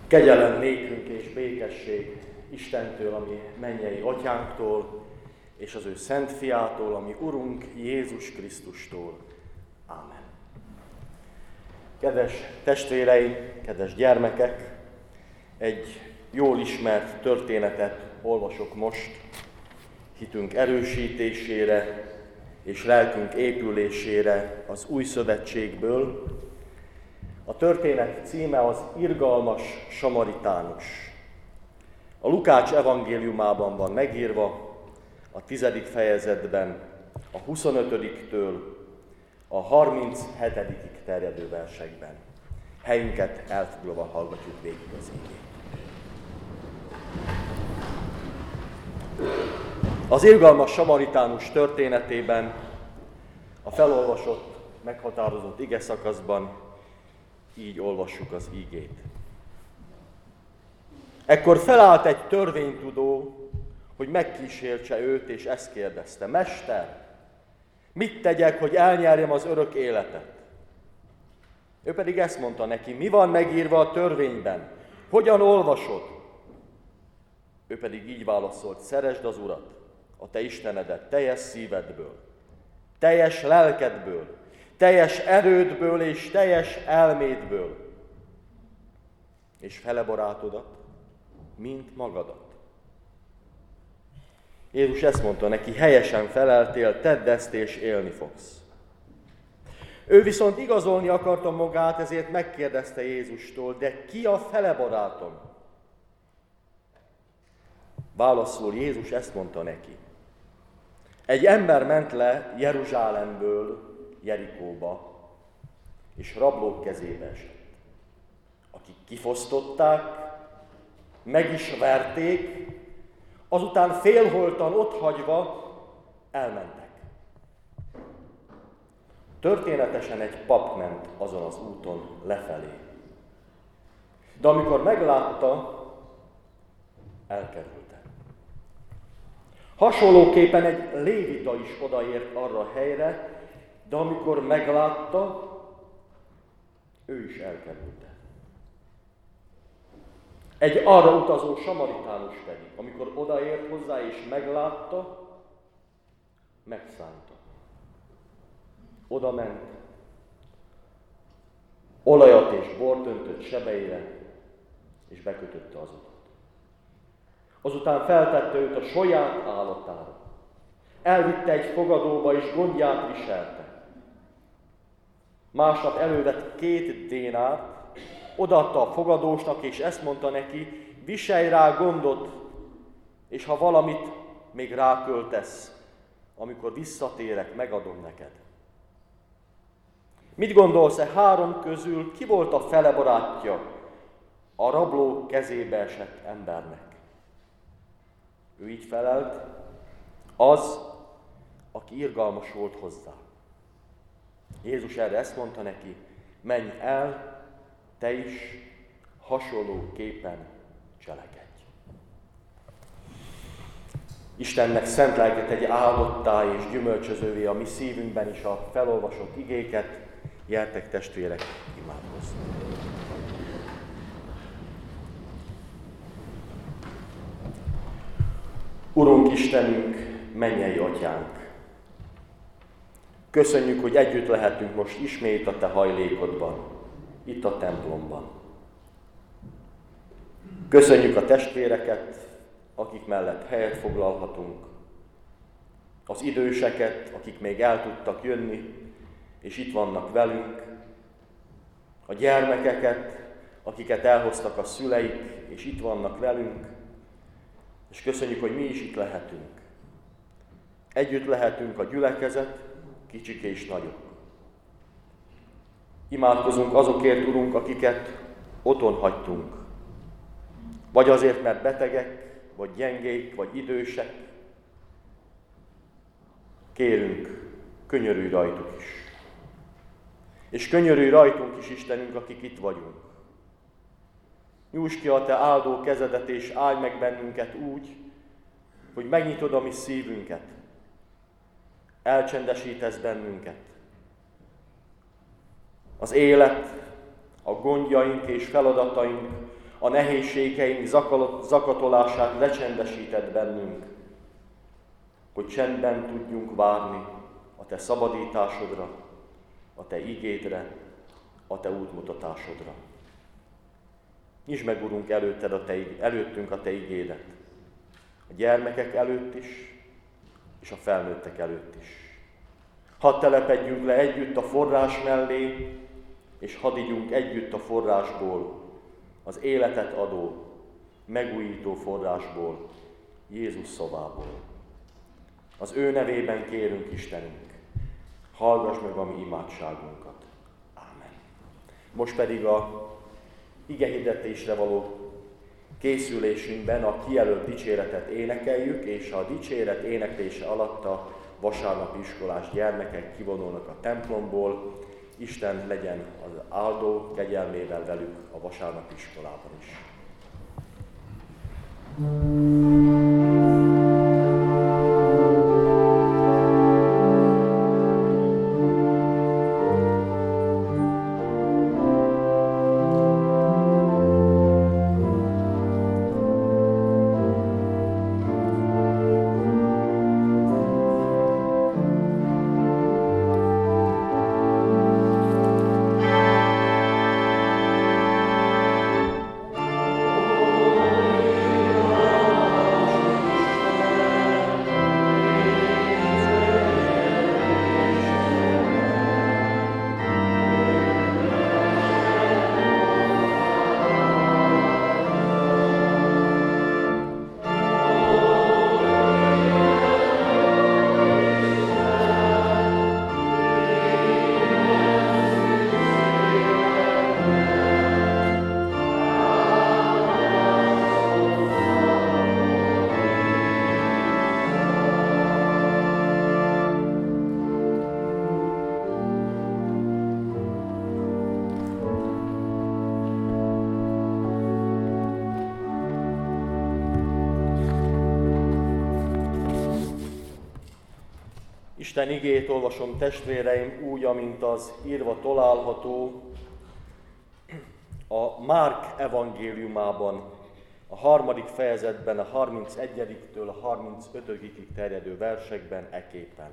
Kegyelem nékünk és békesség Istentől, ami mennyei atyánktól, és az ő szent fiától, ami Urunk Jézus Krisztustól. Ámen. Kedves testvéreim, kedves gyermekek, egy jól ismert történetet olvasok most hitünk erősítésére és lelkünk épülésére az Új Szövetségből. A történet címe az Irgalmas Samaritánus. A Lukács evangéliumában van megírva, a 10. fejezetben, a 25-től a 37. terjedő versekben. Helyünket elfoglalva hallgatjuk végig az igét. Az irgalmas samaritánus történetében, a felolvasott, meghatározott igeszakaszban így olvassuk az igét. Ekkor felállt egy törvénytudó, hogy megkísértse őt, és ezt kérdezte: Mester, mit tegyek, hogy elnyerjem az örök életet? Ő pedig ezt mondta neki: mi van megírva a törvényben? Hogyan olvasod? Ő pedig így válaszolt: szeresd az Urat, a te Istenedet teljes szívedből, teljes lelkedből, teljes erődből és teljes elmédből, és fele barátodat, mint magadat. Jézus ezt mondta neki: helyesen feleltél, tedd ezt és élni fogsz. Ő viszont igazolni akarta magát, ezért megkérdezte Jézustól: de ki a fele barátom? Válaszul Jézus ezt mondta neki: egy ember ment le Jeruzsálemből Jerikóba, és rablók kezébe esett, akik kifosztották, meg is verték, azután félholtan otthagyva elmentek. Történetesen egy pap ment azon az úton lefelé, de amikor meglátta, elkerülte. Hasonlóképpen egy lévita is odaért arra a helyre, de amikor meglátta, ő is elkerülte. Egy arra utazó samaritánus pedig, amikor odaért hozzá és meglátta, megszánta. Oda ment, olajat és bort öntött sebeire, és bekötötte az utat. Azután feltette őt a saját állatára. Elvitte egy fogadóba, és gondját viselte. Másnap elővett 2 dénárt, odaadta a fogadósnak, és ezt mondta neki: viselj rá gondot, és ha valamit még ráköltesz, amikor visszatérek, megadom neked. Mit gondolsz, 3 közül ki volt a fele barátja a rabló kezébe esett embernek? Ő így felelt: az, aki irgalmas volt hozzá. Jézus erre ezt mondta neki: menj el, te is hasonlóképpen cselekedj. Istennek szent lelke tegye áldottá és gyümölcsözővé a mi szívünkben is a felolvasott igéket. Gyertek, testvérek, imádkozni. Urunk Istenünk, mennyei atyánk! Köszönjük, hogy együtt lehetünk most ismét a te hajlékodban, itt a templomban. Köszönjük a testvéreket, akik mellett helyet foglalhatunk, az időseket, akik még el tudtak jönni, és itt vannak velünk, a gyermekeket, akiket elhoztak a szüleik, és itt vannak velünk, és köszönjük, hogy mi is itt lehetünk. Együtt lehetünk a gyülekezet, kicsik és nagyok. Imádkozunk azokért, Urunk, akiket otthon hagytunk. Vagy azért, mert betegek, vagy gyengék, vagy idősek. Kérünk, könyörülj rajtuk is. És könyörülj rajtunk is, Istenünk, akik itt vagyunk. Nyújtsd ki a te áldó kezedet, és állj meg bennünket úgy, hogy megnyitod a mi szívünket. Elcsendesítesz bennünket. Az élet, a gondjaink és feladataink, a nehézségeink zakatolását lecsendesíted bennünk, hogy csendben tudjunk várni a Te szabadításodra, a Te igédre, a Te útmutatásodra. Nyisd meg, Urunk, előttünk a Te igédet, a gyermekek előtt is, és a felnőttek előtt is. Hadd telepedjünk le együtt a forrás mellé, és hadd igyunk együtt a forrásból, az életet adó, megújító forrásból, Jézus szavából. Az ő nevében kérünk, Istenünk, hallgass meg a mi imádságunkat. Ámen. Most pedig a igehirdetésre való készülésünkben a kijelölt dicséretet énekeljük, és a dicséret éneklése alatt a vasárnapi iskolás gyermekek kivonulnak a templomból. Isten legyen az áldó kegyelmével velük a vasárnapi iskolában is. Isten igét olvasom, testvéreim, úgy, amint az írva található a Márk evangéliumában, a 3. fejezetben, a 31-től a 35-ig terjedő versekben eképpen.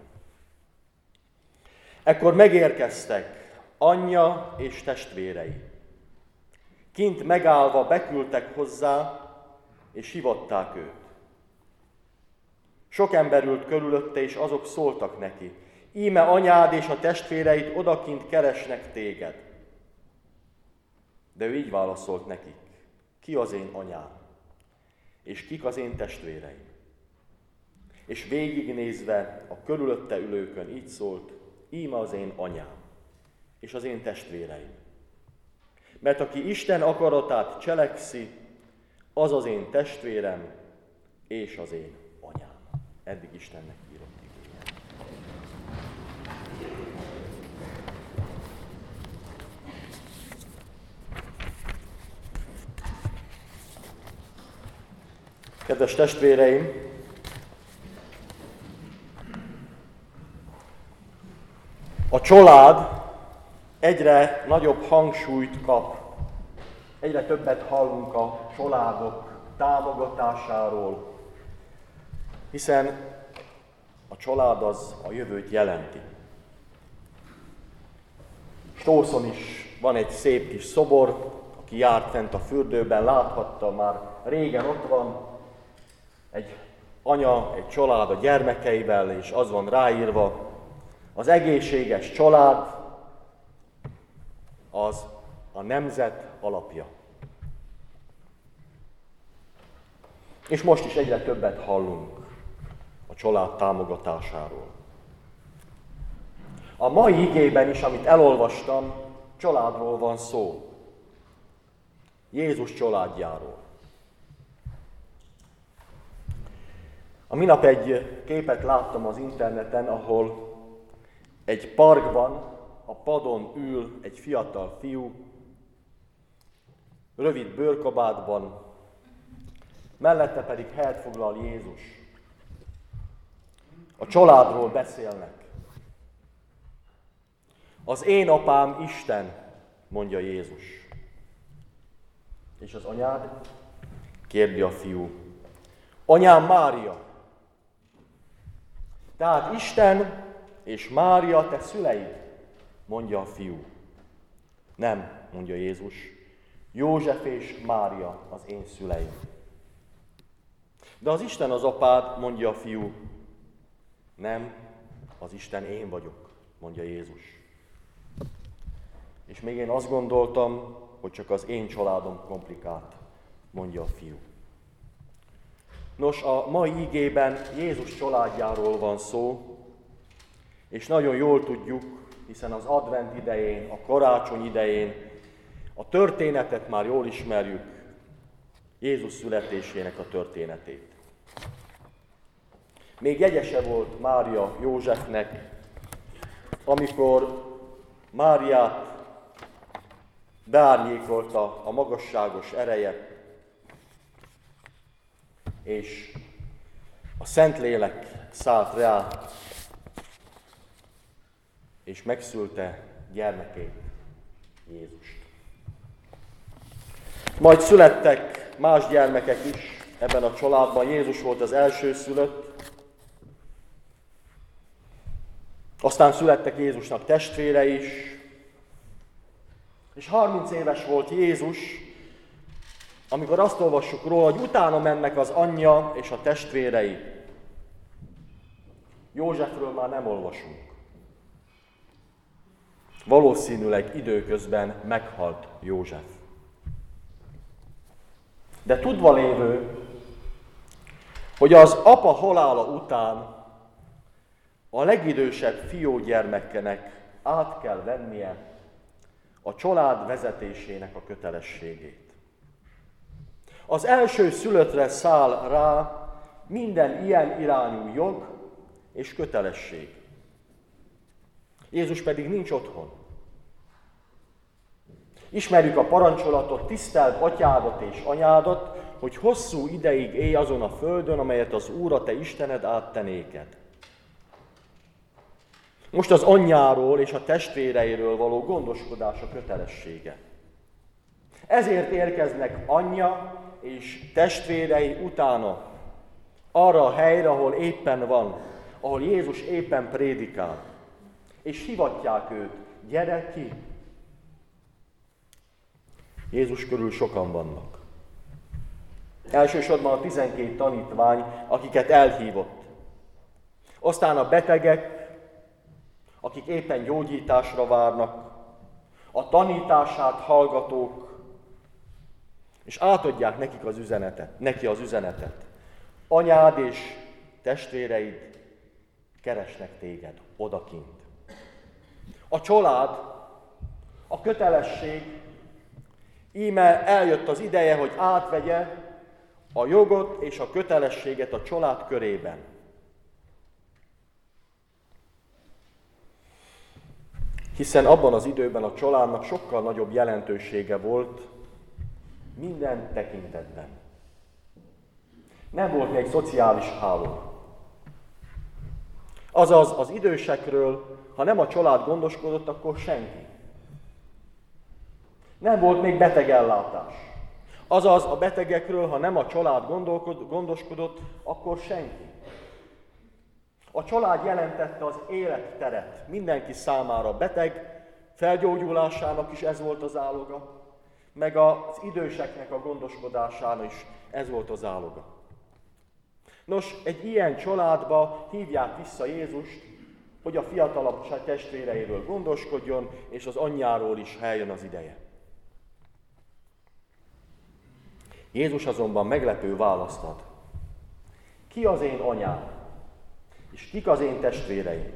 Ekkor megérkeztek anyja és testvérei. Kint megállva beküldtek hozzá, és hívatták őt. Sok ember ült körülötte, és azok szóltak neki: íme anyád és a testvéreid odakint keresnek téged. De ő így válaszolt nekik: ki az én anyám, és kik az én testvéreim? És végignézve a körülötte ülőkön így szólt: íme az én anyám, és az én testvéreim. Mert aki Isten akaratát cselekszi, az az én testvérem, és az én anyám. Eddig Istennek írott igéje. Kedves testvéreim, a család egyre nagyobb hangsúlyt kap. Egyre többet hallunk a családok támogatásáról, hiszen a család az a jövőt jelenti. Stószon is van egy szép kis szobor, aki járt fent a fürdőben, láthatta, már régen ott van egy anya, egy család a gyermekeivel, és az van ráírva: az egészséges család az a nemzet alapja. És most is egyre többet hallunk a család támogatásáról. A mai igében is, amit elolvastam, családról van szó. Jézus családjáról. A minap egy képet láttam az interneten, ahol egy parkban a padon ül egy fiatal fiú, rövid bőrkabátban, mellette pedig helyet foglal Jézus. A családról beszélnek. Az én apám Isten, mondja Jézus. És az anyád? Kérdi a fiú. Anyám Mária. Tehát Isten és Mária te szüleid, mondja a fiú. Nem, mondja Jézus, József és Mária az én szüleim. De az Isten az apád, mondja a fiú. Nem, az Isten én vagyok, mondja Jézus. És még én azt gondoltam, hogy csak az én családom komplikált, mondja a fiú. Nos, a mai igében Jézus családjáról van szó, és nagyon jól tudjuk, hiszen az advent idején, a karácsony idején a történetet már jól ismerjük, Jézus születésének a történetét. Még jegyese volt Mária Józsefnek, amikor Máriát beárnyékolta a magasságos ereje, és a Szentlélek szállt rá, és megszülte gyermekét, Jézust. Majd születtek más gyermekek is ebben a családban. Jézus volt az elsőszülött, aztán születtek Jézusnak testvére is, és 30 éves volt Jézus, amikor azt olvassuk róla, hogy utána mennek az anyja és a testvérei. Józsefről már nem olvasunk. Valószínűleg időközben meghalt József. De tudva lévő, hogy az apa halála után a legidősebb fiúgyermekének át kell vennie a család vezetésének a kötelességét. Az első szülöttre száll rá minden ilyen irányú jog és kötelesség. Jézus pedig nincs otthon. Ismerjük a parancsolatot, tiszteld atyádat és anyádat, hogy hosszú ideig élj azon a földön, amelyet az Úr, a te Istened át te néked. Most az anyjáról és a testvéreiről való gondoskodás a kötelessége. Ezért érkeznek anyja és testvérei utána arra a helyre, ahol éppen van, ahol Jézus éppen prédikál, és hivatják őt, gyere ki! Jézus körül sokan vannak. Elsősorban a 12 tanítvány, akiket elhívott. Aztán a betegek, akik éppen gyógyításra várnak, a tanítását hallgatók, és átadják neki az üzenetet. Anyád és testvéreid keresnek téged odakint. A család, a kötelesség, íme eljött az ideje, hogy átvegye a jogot és a kötelességet a család körében. Hiszen abban az időben a családnak sokkal nagyobb jelentősége volt minden tekintetben. Nem volt még szociális háló. Azaz az idősekről, ha nem a család gondoskodott, akkor senki. Nem volt még betegellátás. Azaz a betegekről, ha nem a család gondoskodott, akkor senki. A család jelentette az életteret mindenki számára. Beteg felgyógyulásának is ez volt az záloga, meg az időseknek a gondoskodásának is ez volt az záloga. Nos, egy ilyen családba hívják vissza Jézust, hogy a fiatalabb testvéreiről gondoskodjon, és az anyjáról is eljön az ideje. Jézus azonban meglepő választ ad. Ki az én anyám? És kik az én testvéreim?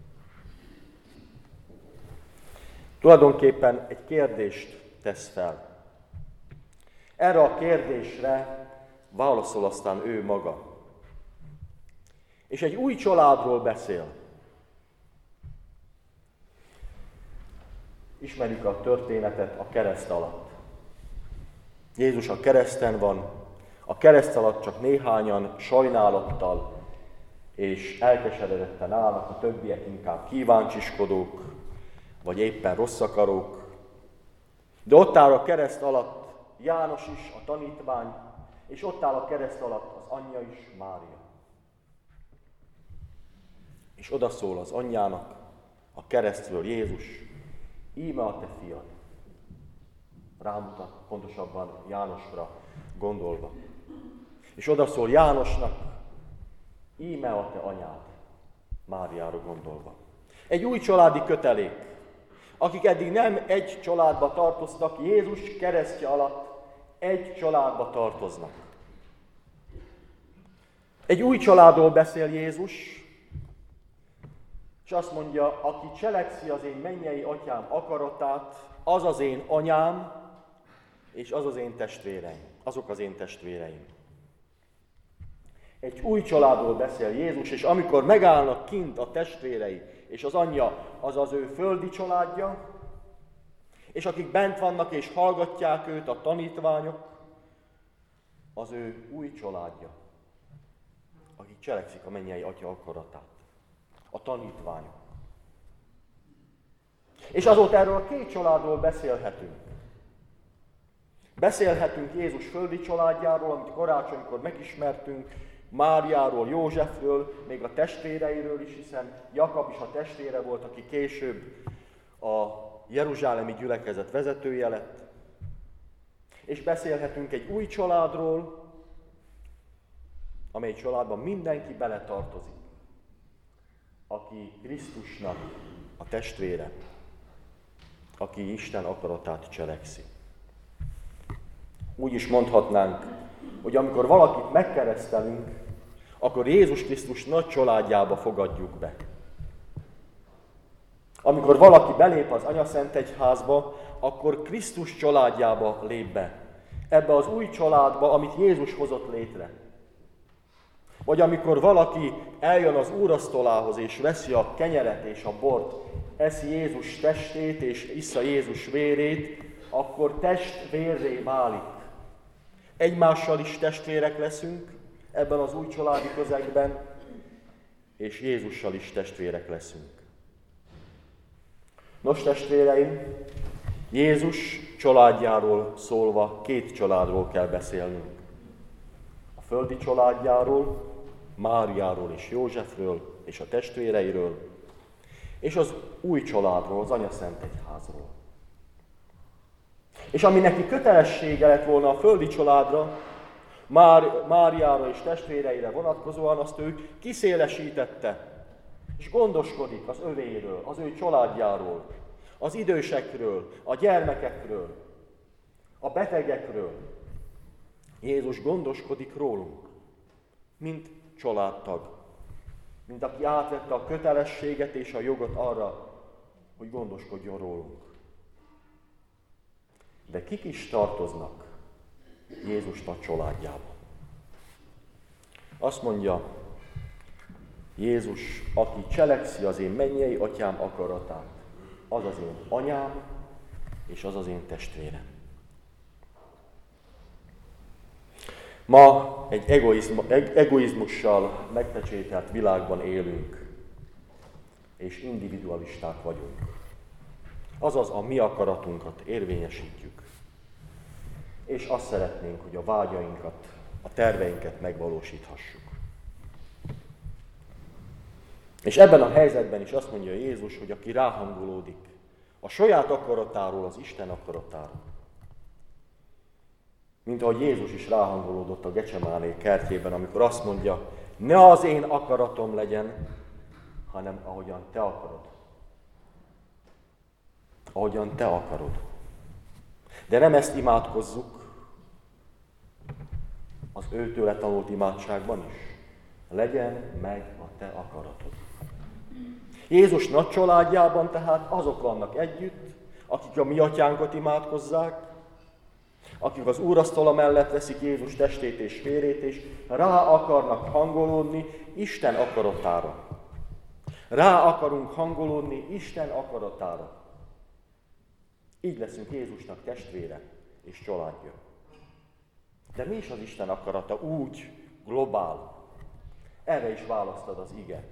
Tulajdonképpen egy kérdést tesz fel. Erre a kérdésre válaszol aztán ő maga. És egy új családról beszél. Ismerjük a történetet a kereszt alatt. Jézus a kereszten van, a kereszt alatt csak néhányan sajnálattal és elkeseredetten állnak, a többiek inkább kíváncsiskodók, vagy éppen rossz akarók. De ott áll a kereszt alatt János is, a tanítvány, és ott áll a kereszt alatt az anyja is, Mária. És odaszól az anyjának a keresztről Jézus, íme a te fiad. Rámutat, pontosabban Jánosra gondolva. És odaszól Jánosnak, íme a te anyád, Máriára gondolva. Egy új családi kötelék, akik eddig nem egy családba tartoztak, Jézus keresztje alatt egy családba tartoznak. Egy új családról beszél Jézus, és azt mondja, aki cselekszi az én mennyei atyám akaratát, az az én anyám, és az az én testvéreim. Azok az én testvéreim. Egy új családról beszél Jézus, és amikor megállnak kint a testvérei, és az anyja, az az ő földi családja, és akik bent vannak és hallgatják őt, a tanítványok, az ő új családja, akik cselekszik a mennyei atya akaratát. A tanítványok. És azóta erről a két családról beszélhetünk. Beszélhetünk Jézus földi családjáról, amit karácsonykor megismertünk, Máriáról, Józsefről, még a testvéreiről is, hiszen Jakab is a testvére volt, aki később a jeruzsálemi gyülekezet vezetője lett. És beszélhetünk egy új családról, amely családban mindenki beletartozik, aki Krisztusnak a testvére, aki Isten akaratát cselekszi. Úgy is mondhatnánk, hogy amikor valakit megkeresztelünk, akkor Jézus Krisztus nagy családjába fogadjuk be. Amikor valaki belép az Anyaszentegyházba, akkor Krisztus családjába lép be. Ebbe az új családba, amit Jézus hozott létre. Vagy amikor valaki eljön az úrasztalához és veszi a kenyeret és a bort, eszi Jézus testét és issza Jézus vérét, akkor testvérré válik. Egymással is testvérek leszünk ebben az új családi közegben, és Jézussal is testvérek leszünk. Nos, testvéreim, Jézus családjáról szólva két családról kell beszélnünk. A földi családjáról, Máriáról és Józsefről és a testvéreiről, és az új családról, az Anyaszentegyházról. És ami neki kötelessége lett volna a földi családra, Máriára és testvéreire vonatkozóan, azt ő kiszélesítette, és gondoskodik az övéről, az ő családjáról, az idősekről, a gyermekekről, a betegekről. Jézus gondoskodik rólunk, mint családtag, mint aki átvette a kötelességet és a jogot arra, hogy gondoskodjon rólunk. De kik is tartoznak Jézusnak családjába? Azt mondja Jézus, aki cselekszi az én mennyei atyám akaratát, az az én anyám, és az az én testvérem. Ma egy egoizmussal megpecsételt világban élünk, és individualisták vagyunk. Azaz a mi akaratunkat érvényesítjük. És azt szeretnénk, hogy a vágyainkat, a terveinket megvalósíthassuk. És ebben a helyzetben is azt mondja Jézus, hogy aki ráhangolódik a saját akaratáról az Isten akaratára, mint ahogy Jézus is ráhangolódott a Gecsemáné kertjében, amikor azt mondja, ne az én akaratom legyen, hanem ahogyan te akarod. Ahogyan te akarod. De nem ezt imádkozzuk az őtőle tanult imádságban is. Legyen meg a te akaratod. Jézus nagy családjában tehát azok vannak együtt, akik a mi atyánkat imádkozzák, akik az úrasztala mellett veszik Jézus testét és vérét, és rá akarnak hangolódni Isten akaratára. Rá akarunk hangolódni Isten akaratára. Így leszünk Jézusnak testvére és családja. De mi is az Isten akarata úgy, globál? Erre is választad az ige.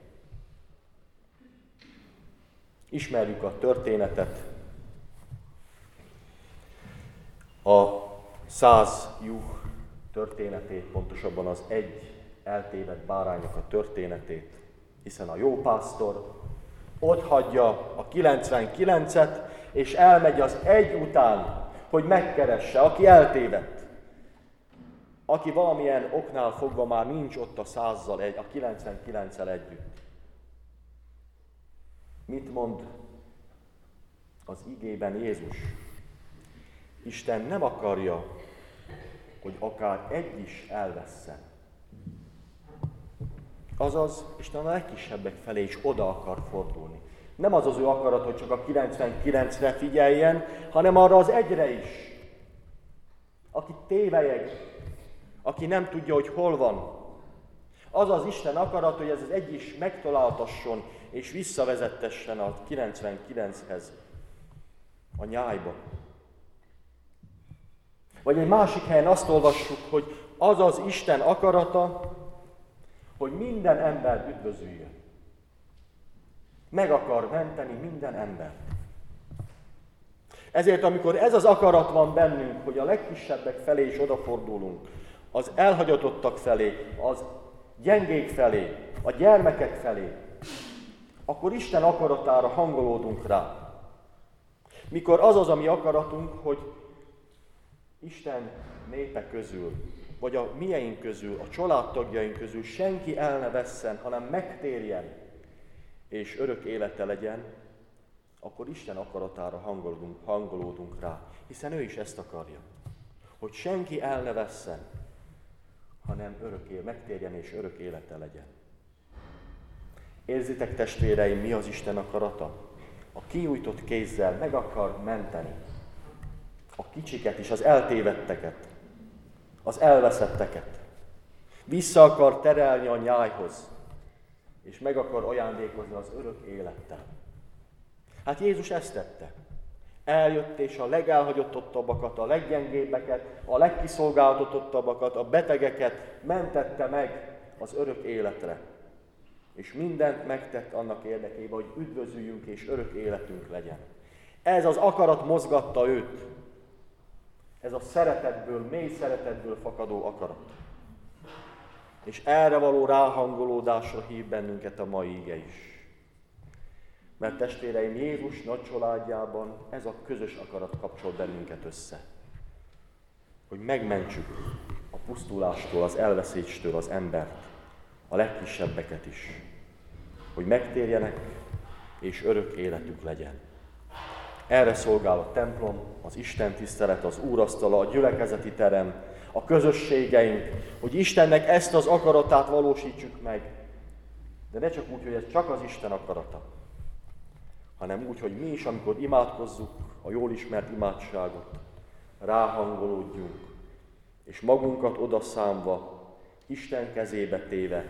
Ismerjük a történetet. A 100 juh történetét, pontosabban az egy eltévedt báránynak a történetét, hiszen a jó pásztor ott hagyja a 99-et, és elmegy az egy után, hogy megkeresse, aki eltévedt. Aki valamilyen oknál fogva már nincs ott a 100-zal, a 99-el együtt. Mit mond az igében Jézus? Isten nem akarja, hogy akár egy is elvesszen. Azaz, Isten a legkisebbek felé is oda akar fordulni. Nem az az ő akarat, hogy csak a 99-re figyeljen, hanem arra az egyre is, aki tévelyeg, aki nem tudja, hogy hol van. Az az Isten akarat, hogy ez az egy is megtaláltasson és visszavezettessen a 99-hez, a nyájba. Vagy egy másik helyen azt olvassuk, hogy az az Isten akarata, hogy minden ember üdvözüljön. Meg akar menteni minden embert. Ezért, amikor ez az akarat van bennünk, hogy a legkisebbek felé is odafordulunk, az elhagyatottak felé, az gyengék felé, a gyermekek felé, akkor Isten akaratára hangolódunk rá. Mikor az az a mi akaratunk, hogy Isten népe közül, vagy a mieink közül, a családtagjaink közül senki el ne vesszen, hanem megtérjen, és örök élete legyen, akkor Isten akaratára hangolódunk rá. Hiszen ő is ezt akarja, hogy senki el ne vesszen, hanem megtérjen és örök élete legyen. Érzitek, testvéreim, mi az Isten akarata? A kinyújtott kézzel meg akar menteni a kicsiket is, az eltévedteket, az elveszetteket. Vissza akar terelni a nyájhoz, és meg akar ajándékozni az örök élettel. Hát Jézus ezt tette. Eljött és a legelhagyottabbakat, a leggyengébbeket, a legkiszolgáltatottabbakat, a betegeket mentette meg az örök életre. És mindent megtett annak érdekében, hogy üdvözüljünk és örök életünk legyen. Ez az akarat mozgatta őt. Ez a szeretetből, mély szeretetből fakadó akarat. És erre való ráhangolódásra hív bennünket a mai ige is. Mert testvéreim, Jézus nagy családjában ez a közös akarat kapcsol bennünket össze. Hogy megmentsük a pusztulástól, az elveszéstől az embert, a legkisebbeket is. Hogy megtérjenek és örök életük legyen. Erre szolgál a templom, az Isten tisztelet, az úrasztala, a gyülekezeti terem, a közösségeink, hogy Istennek ezt az akaratát valósítsuk meg. De ne csak úgy, hogy ez csak az Isten akarata, hanem úgy, hogy mi is, amikor imádkozzuk a jól ismert imádságot, ráhangolódjunk, és magunkat odaszámva, Isten kezébe téve,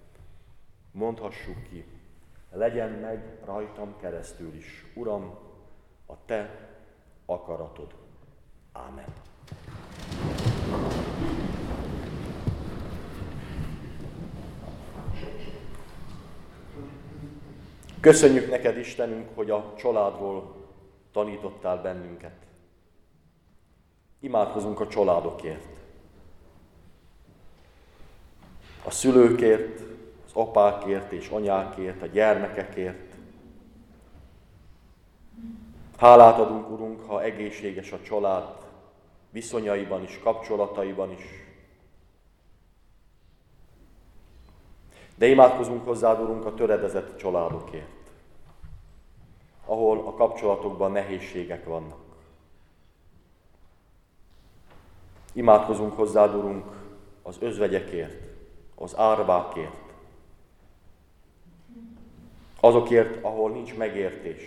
mondhassuk ki, legyen meg rajtam keresztül is, Uram, a Te akaratod. Ámen. Köszönjük neked, Istenünk, hogy a családról tanítottál bennünket. Imádkozunk a családokért. A szülőkért, az apákért és anyákért, a gyermekekért. Hálát adunk, Urunk, ha egészséges a család viszonyaiban is, kapcsolataiban is. De imádkozunk hozzád, Urunk, a töredezett családokért, ahol a kapcsolatokban nehézségek vannak. Imádkozunk hozzád, Urunk, az özvegyekért, az árvákért, azokért, ahol nincs megértés.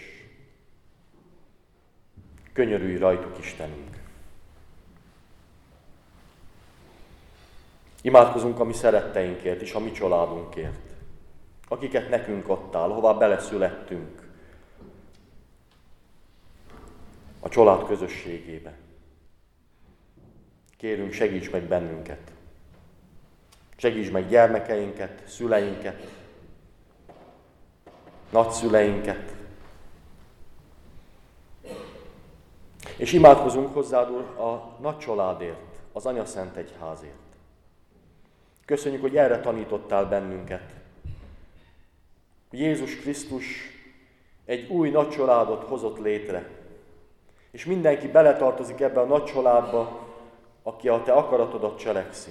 Könyörülj rajtuk, Istenünk! Imádkozunk a mi szeretteinkért és a mi családunkért, akiket nekünk adtál, ahová beleszülettünk, a család közösségébe. Kérünk, segíts meg bennünket, segíts meg gyermekeinket, szüleinket, nagyszüleinket. És imádkozunk hozzád, Úr, a nagy családért, az Anya Szent Egyházért. Köszönjük, hogy erre tanítottál bennünket. Jézus Krisztus egy új nagy családot hozott létre, és mindenki beletartozik ebbe a nagy családba, aki a te akaratodat cselekszi.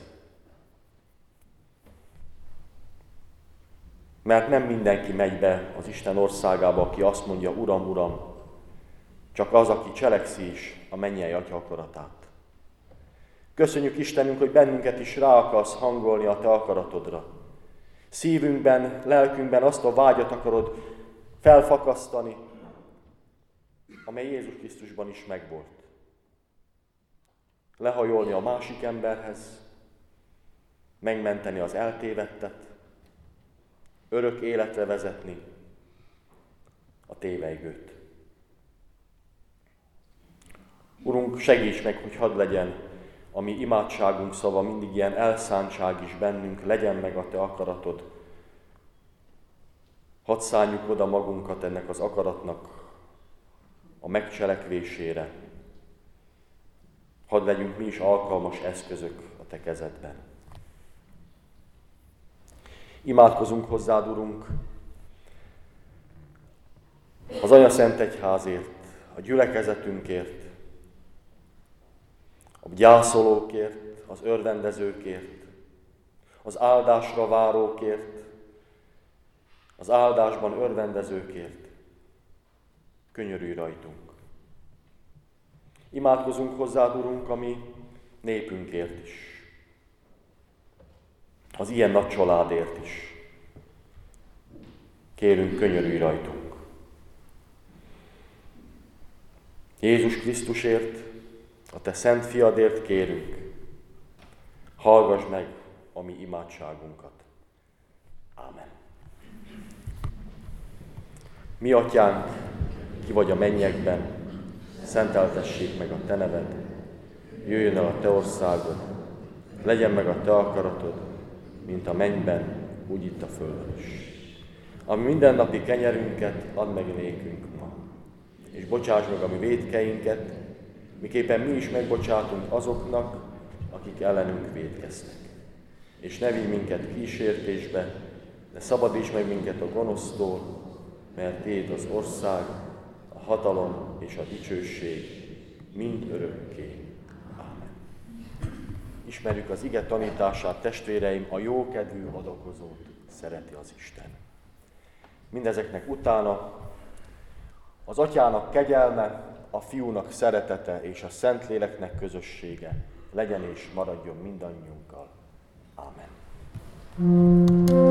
Mert nem mindenki megy be az Isten országába, aki azt mondja, Uram, Uram, csak az, aki cselekszi is a mennyei Atya akaratát. Köszönjük, Istenünk, hogy bennünket is rá akarsz hangolni a te akaratodra. Szívünkben, lelkünkben azt a vágyat akarod felfakasztani, amely Jézus Krisztusban is megvolt. Lehajolni a másik emberhez, megmenteni az eltévedtet, örök életre vezetni a tévejgőt. Urunk, segíts meg, hogy hadd legyen a mi imádságunk szava mindig ilyen elszántság is bennünk, legyen meg a te akaratod. Hadd szánjuk oda magunkat ennek az akaratnak a megcselekvésére. Hadd legyünk mi is alkalmas eszközök a te kezedben. Imádkozunk hozzád, Urunk, az Anya Szent Egyházért, a gyülekezetünkért, a gyászolókért, az örvendezőkért, az áldásra várókért, az áldásban örvendezőkért. Könyörülj rajtunk. Imádkozunk hozzád, Urunk, a mi népünkért is. Az ilyen nagy családért is. Kérünk, könyörülj rajtunk. Jézus Krisztusért, a te szent fiadért kérünk. Hallgass meg a mi imádságunkat. Ámen. Mi atyánk, ki vagy a mennyekben, szenteltessék meg a te neved, jöjjön el a te országod, legyen meg a te akaratod, mint a mennyben, úgy itt a földön is. Ami mindennapi kenyerünket add meg nékünk ma, és bocsáss meg a mi vétkeinket, miképpen mi is megbocsátunk azoknak, akik ellenünk vétkeztek. És ne vigy minket kísértésbe, de szabadíts meg minket a gonosztól, mert Téd az ország, a hatalom és a dicsőség mind örökké. Ámen. Ismerjük az ige tanítását, testvéreim, a jókedvű adakozót szereti az Isten. Mindezeknek utána az Atyának kegyelme, a Fiúnak szeretete és a Szentléleknek közössége legyen és maradjon mindannyiunkkal. Ámen.